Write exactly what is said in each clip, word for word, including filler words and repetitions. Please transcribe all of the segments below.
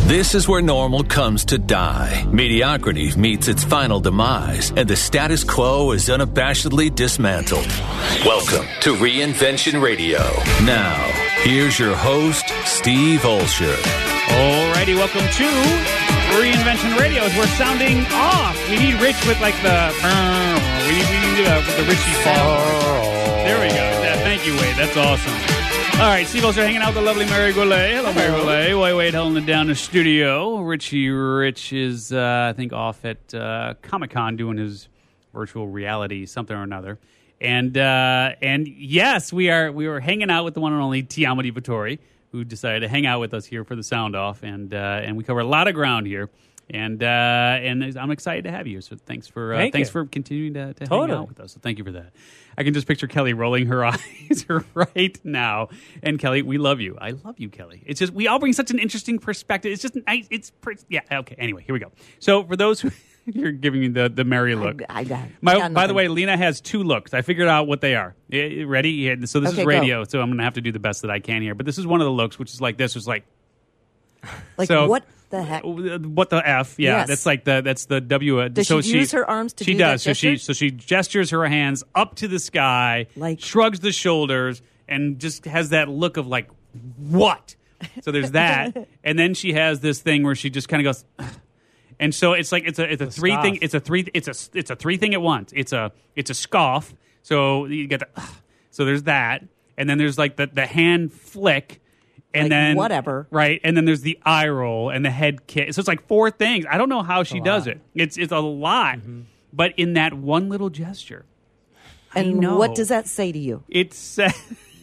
This is where normal comes to die. Mediocrity meets its final demise, and the status quo is unabashedly dismantled. Welcome to Reinvention Radio. Now, here's your host, Steve Olsher. Alrighty, welcome to Reinvention Radio. As we're sounding off, we need Rich with like the we need, we need uh, with the Richie sound. There we go. Yeah, thank you, Wade. That's awesome. All right, Steve Olsher hanging out with the lovely Mary Goulet. Hello, Mary Goulet. Wait, wait, holding it down the studio. Richie Rich is, uh, I think, off at uh, Comic-Con doing his virtual reality something or another. And uh, and yes, we are we were hanging out with the one and only Tiamo Di Vittori, who decided to hang out with us here for the sound off, and uh, and we cover a lot of ground here, and uh, and I'm excited to have you. So thanks for uh, Thank thanks you. for continuing to, to Totally. hang out with us. So thank you for that. I can just picture Kelly rolling her eyes right now. And Kelly, we love you. I love you, Kelly. It's just we all bring such an interesting perspective. It's just nice. It's pretty, yeah. Okay. Anyway, here we go. So for those who. You're giving me the, the Mary look. I, I got, My, I got by the nothing. way, Lena has two looks. I figured out what they are. Eh, Ready? Yeah, so this Okay, is go. radio, so I'm going to have to do the best that I can here. But this is one of the looks, which is like this. It's like, Like, so- what the heck? what the F? Yeah, Yes. that's like the that's the W. uh, Does so she use her arms to She do does. that so she gesture? so she gestures her hands up to the sky, Like- shrugs the shoulders, and just has that look of like, what? So there's that, and then she has this thing where she just kind of goes. And so it's like it's a it's a The three scoff. thing it's a three it's a it's a three thing at once. It's a it's a scoff. So you get the so there's that, and then there's like the, the hand flick, and Like, then whatever. right, and then there's the eye roll and the head kick. So it's like four things. I don't know how she a does lot. it. It's it's a lot, but in that one little gesture, I And know. what does that say to you? It says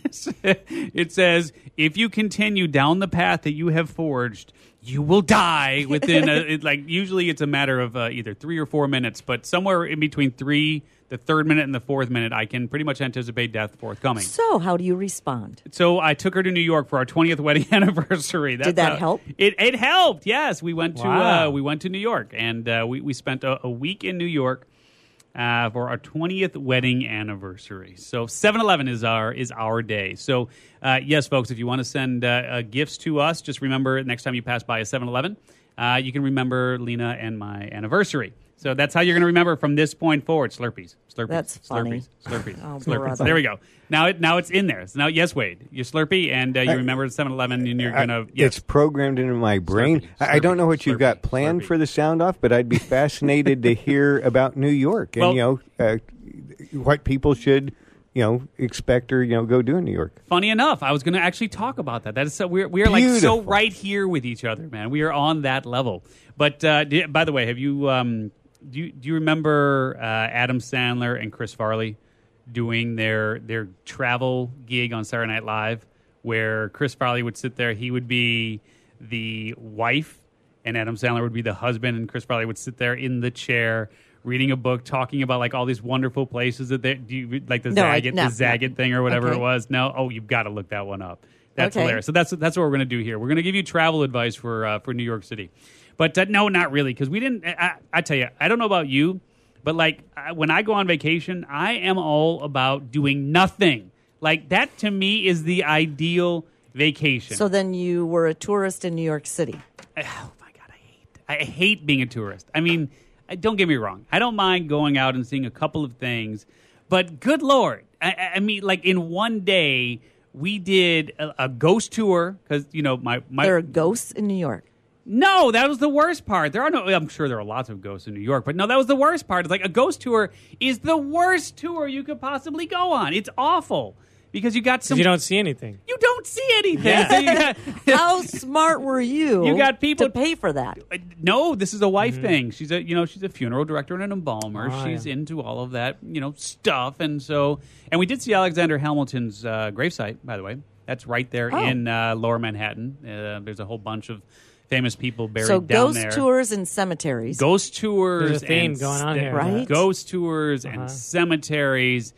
it says if you continue down the path that you have forged, you will die within a, it, like usually it's a matter of uh, either three or four minutes, but somewhere in between three, the third minute and the fourth minute, I can pretty much anticipate death forthcoming. So, how do you respond? So I took her to New York for our twentieth wedding anniversary. That's Did that how- help? It it helped. Yes, we went to Wow. uh, we went to New York, and uh, we we spent a, a week in New York uh, for our twentieth wedding anniversary. So seven eleven is our is our day. So uh, yes, folks, if you want to send uh, uh, gifts to us, just remember next time you pass by a seven eleven, uh, you can remember Lena and my anniversary. So that's how you're going to remember from this point forward. Slurpees, Slurpees, That's funny. Slurpees, Slurpees, Oh, Slurpees. brother. There we go. Now it now it's in there. So now, yes, Wade, you're Slurpee, and uh, you remember seven eleven, and you're I- gonna. Yes. It's programmed into my brain. Slurpee, I I don't know Slurpee, what you've got Slurpee, planned Slurpee. for the sound off, but I'd be fascinated to hear about New York and Well- you know uh, what people should you know expect or you know go do in New York. Funny enough, I was going to actually talk about that. That is so we're we're like so Beautiful. right here with each other, man. We are on that level. But uh, di- by the way, have you um, do you, do you remember uh, Adam Sandler and Chris Farley doing their their travel gig on Saturday Night Live, where Chris Farley would sit there, he would be the wife, and Adam Sandler would be the husband, and Chris Farley would sit there in the chair reading a book, talking about like all these wonderful places that they do, you, like the No, I- Zagat, no, the Zagat no. thing or whatever Okay. it was. No, oh, you've got to look that one up. That's Okay. hilarious. So that's that's what we're going to do here. We're going to give you travel advice for uh, for New York City, but uh, no, not really, because we didn't. I, I tell you, I don't know about you, but like I, when I go on vacation, I am all about doing nothing. Like that to me is the ideal vacation. So then you were a tourist in New York City. Oh my god, I hate I hate being a tourist. I mean, I- don't get me wrong. I don't mind going out and seeing a couple of things, but good lord, I, I- I mean, like in one day we did a, a ghost tour because you know my my There are ghosts in New York. no, that was the worst part. There are no. I'm sure there are lots of ghosts in New York, but no, that was the worst part. It's like a ghost tour is the worst tour you could possibly go on. It's awful because you got some. Because you don't see anything. you don't see anything. So you got- How smart were you? You got people- to pay for that. Uh, No, this is a wife thing. She's a you know she's a funeral director and an embalmer. Oh, she's yeah. into all of that you know stuff, and so and we did see Alexander Hamilton's uh, gravesite, by the way. That's right there Oh. in uh, Lower Manhattan. Uh, there's a whole bunch of famous people buried So down ghost there. tours and cemeteries. Ghost tours, There's a theme and going on st- here. Right? Ghost tours Uh-huh. and cemeteries,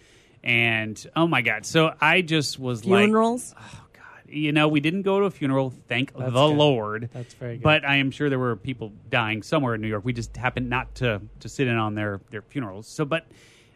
and oh my god! So I just was like, Funerals. oh god, you know, we didn't go to a funeral, thank That's the good. Lord. That's very good. But I am sure there were people dying somewhere in New York. We just happened not to to sit in on their their funerals. So, but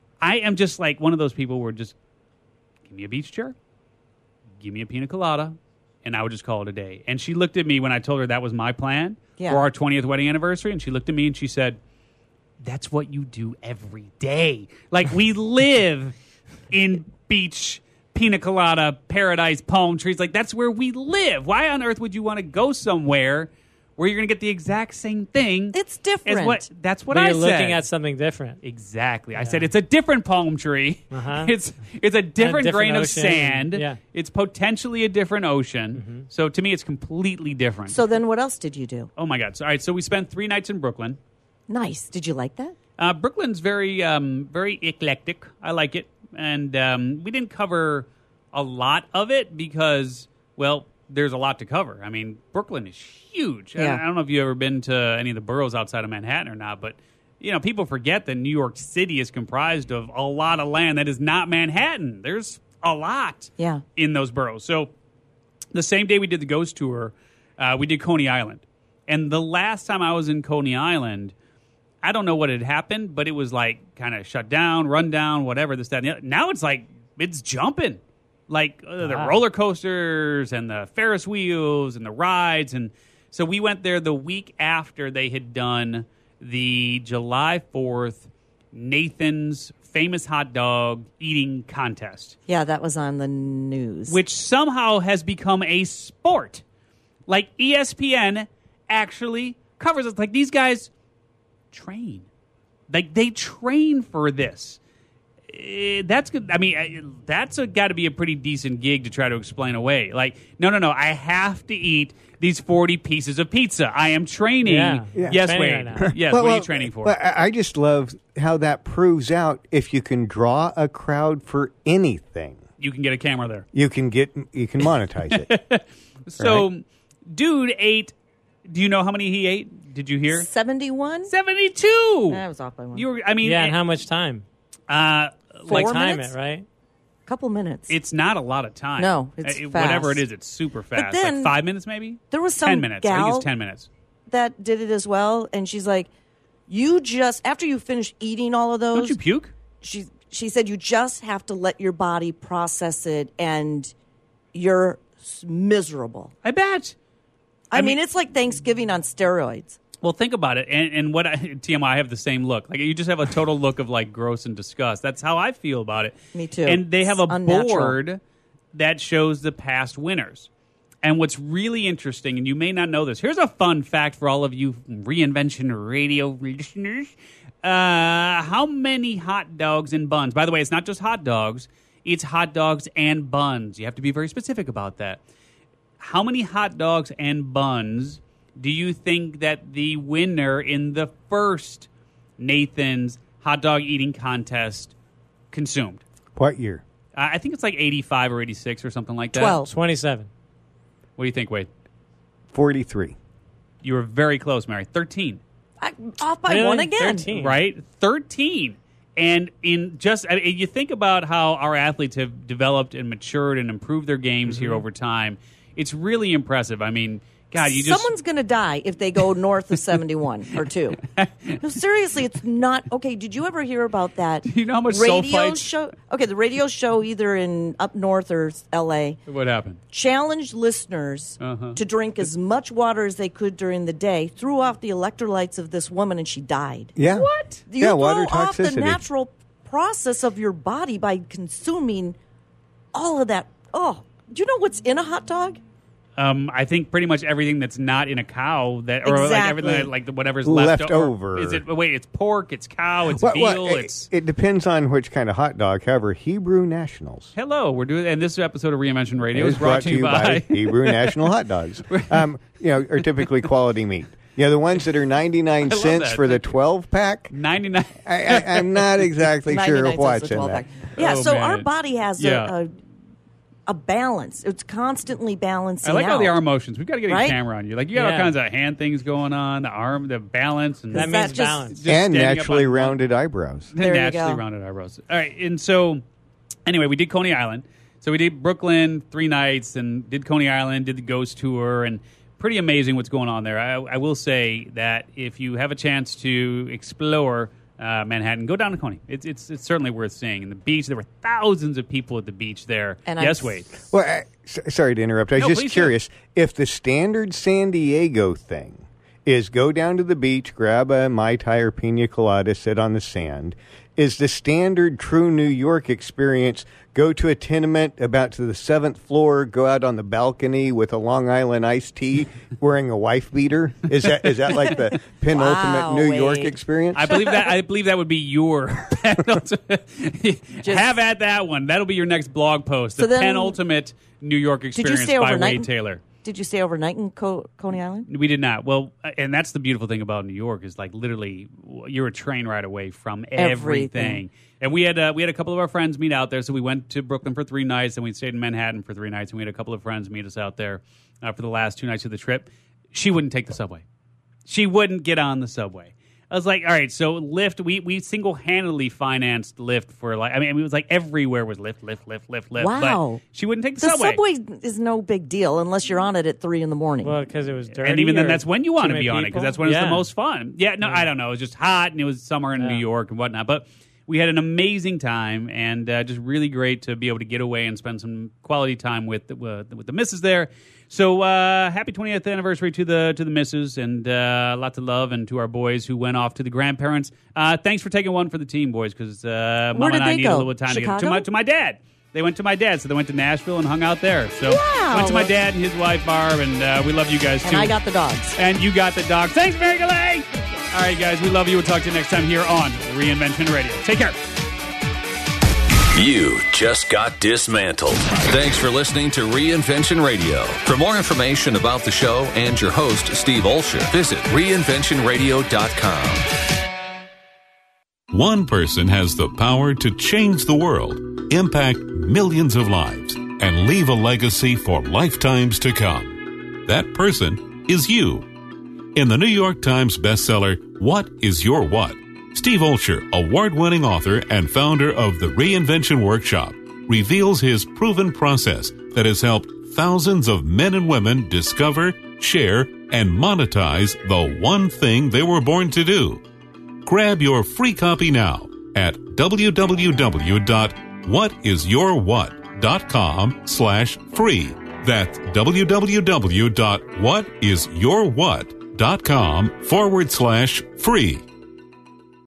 I am just like one of those people where just give me a beach chair, give me a pina colada, and I would just call it a day. And she looked at me when I told her that was my plan Yeah. for our twentieth wedding anniversary, and she looked at me and she said, that's what you do every day. Like, we live in beach, pina colada, paradise, palm trees. Like, that's where we live. Why on earth would you want to go somewhere where you're going to get the exact same thing? It's different. As what, that's what But I you're said. looking at something different. Exactly. I said it's a different palm tree. Uh-huh. It's it's a different, different grain of ocean. sand. Yeah. It's potentially a different ocean. Mm-hmm. So to me, it's completely different. So then what else did you do? oh my God. So, all right. So we spent three nights in Brooklyn. Nice. Did you like that? Uh, Brooklyn's very um, very eclectic. I like it, and um, we didn't cover a lot of it because, well, there's a lot to cover. I mean, Brooklyn is huge. I- Yeah. I don't know if you've ever been to any of the boroughs outside of Manhattan or not, but you know, people forget that New York City is comprised of a lot of land that is not Manhattan. There's a lot Yeah. in those boroughs. So the same day we did the ghost tour, uh, we did Coney Island. And the last time I was in Coney Island, I don't know what had happened, but it was like kind of shut down, run down, whatever, this, that, and the other. Now it's like, it's jumping. Like uh, the Wow. roller coasters and the Ferris wheels and the rides. And so we went there the week after they had done the July fourth Nathan's famous hot dog eating contest, Yeah, that was on the news. which somehow has become a sport. Like E S P N actually covers it. Like these guys train. Like they train for this. Eh, that's good. I mean, eh, that's got to be a pretty decent gig to try to explain away. Like, no, no, no. I have to eat these forty pieces of pizza. I am training. Yeah. Yeah. Yes, Training Wade. right now. Yes, Well, what are well, you training for? well, I I just love how that proves out if you can draw a crowd for anything, you can get a camera there. you can get you can monetize it. So, dude ate. Do you know how many he ate? Did you hear? seventy-one? seventy-two. I was off by one. You were. I mean, Yeah, eh, and how much time? uh, Four like Time minutes? it, right? Couple minutes. it's not a lot of time. No, it's Uh, whatever it fast. is. It's super fast. then like five minutes, maybe. there was some ten minutes. I think gal it's ten minutes. that did it as well, and she's like, "You just after you finish eating all of those, Don't you puke? she she said you just have to let your body process it, and you're s- miserable. I bet. I, I mean, mean- it's like Thanksgiving on steroids. Well, think about it. And, and what I, T M I, I have the same look. Like you just have a total look of like gross and disgust. That's how I feel about it. Me too. And they have a It's unnatural. board that shows the past winners. And what's really interesting, and you may not know this, here's a fun fact for all of you Reinvention Radio listeners. Uh, how many hot dogs and buns? By the way, it's not just hot dogs. It's hot dogs and buns. You have to be very specific about that. How many hot dogs and buns do you think that the winner in the first Nathan's hot dog eating contest consumed? What year? Uh, I think it's like eighty-five or eighty-six or something like that. Twelve. twenty-seven. What do you think, Wade? Forty-three. You were very close, Mary. thirteen, I, off by Really? one again. thirteen. right? thirteen. And in just, I mean, you think about how our athletes have developed and matured and improved their games Mm-hmm. here over time. It's really impressive. I mean, God, you just... Someone's going to die if they go north of seventy-one or two. No, seriously, it's not okay. Did you ever hear about that? You know how much radio sulfites- show? Okay, the radio show either in up north or L A What happened? challenged listeners Uh-huh. to drink as much water as they could during the day. Threw off the electrolytes of this woman, and she died. Yeah. What? You yeah, throw water off the toxicity. natural process of your body by consuming all of that. Oh, do you know what's in a hot dog? Um, I think pretty much everything that's not in a cow that, or like Exactly. everything that, like the, whatever's Left left, over. Is it? Wait, it's pork, it's cow, it's Well, veal, well, it, it's. it depends on which kind of hot dog. However, Hebrew Nationals Hello, we're doing, and this episode of Reinvention Radio is is brought to you by. Hebrew National Hot Dogs. Um, you know, are typically quality meat. Yeah, the ones that are ninety-nine I love cents that. for the Thank you. twelve pack. ninety-nine. I, I, I'm not exactly sure ninety-nine cents what's for in twelve that. pack. Yeah, Oh, so man. our body has Yeah. a, a a balance. It's constantly balancing I like out. all the arm motions. We've got to get a Right? camera on you. Like you got all Yeah. kinds of hand things going on, the arm, the balance, and That Is that means just- balance. just And standing up naturally on one- rounded eyebrows. There you naturally go. rounded eyebrows. All right, and so anyway, we did Coney Island. So we did Brooklyn three nights, and did Coney Island, did the ghost tour, and pretty amazing what's going on there. I, I will say that if you have a chance to explore uh, Manhattan, go down to Coney. It's, it's it's certainly worth seeing. And the beach, there were thousands of people at the beach there. And yes, I'm, Wade. Well, I, s- sorry to interrupt. I was No, just please curious. If the standard San Diego thing is go down to the beach, grab a Mai Tai or Pina Colada, sit on the sand, is the standard true New York experience go to a tenement about to the seventh floor, go out on the balcony with a Long Island iced tea, wearing a wife beater? Is that is that like the penultimate Wow, New York Wade. experience? I believe that. I believe that would be your penultimate. Just- Have at that one. That'll be your next blog post. So the then- penultimate New York you experience stay by overnight Wade in- Taylor. Did you stay overnight in Co- Coney Island? We did not. Well, and that's the beautiful thing about New York is like literally you're a train ride away from everything. Everything. And we had uh, we had a couple of our friends meet out there, so we went to Brooklyn for three nights, and we stayed in Manhattan for three nights, and we had a couple of friends meet us out there uh, for the last two nights of the trip. She wouldn't take the subway. She wouldn't get on the subway. I was like, all right, so Lyft, we, we single-handedly financed Lyft for like, I mean, it was like everywhere was Lyft, Lyft, Lyft, Lyft, Lyft. Wow. But she wouldn't take the, The subway. subway is no big deal unless you're on it at three in the morning. Well, because it was dirty. And even then, or that's when you want too to be many on it because people? that's when it's Yeah. the most fun. Yeah, no, I don't know. It was just hot and it was summer in Yeah. New York and whatnot. But we had an amazing time and uh, just really great to be able to get away and spend some quality time with the, uh, with the missus there. So uh, happy twentieth anniversary to the to the missus and uh, lots of love, and to our boys who went off to the grandparents. Uh, thanks for taking one for the team, boys, because uh, Mom did and I they needed go? a little time to get to Chicago? my to my dad. They went to my dad, so they went to Nashville and hung out there. So Wow. went to my dad and his wife Barb, and uh, we love you guys too. and I got the dogs. And you got the dog. Thanks, Mary Galay. All right, guys, we love you. We'll talk to you next time here on Reinvention Radio. Take care. You just got dismantled. Thanks for listening to Reinvention Radio. For more information about the show and your host, Steve Olsher, visit reinvention radio dot com. One person has the power to change the world, impact millions of lives, and leave a legacy for lifetimes to come. That person is you. In the New York Times bestseller, What is Your What? Steve Olsher, award-winning author and founder of the Reinvention Workshop, reveals his proven process that has helped thousands of men and women discover, share, and monetize the one thing they were born to do. Grab your free copy now at w w w dot what is your what dot com slash free. That's w w w dot what is your what dot com forward slash free.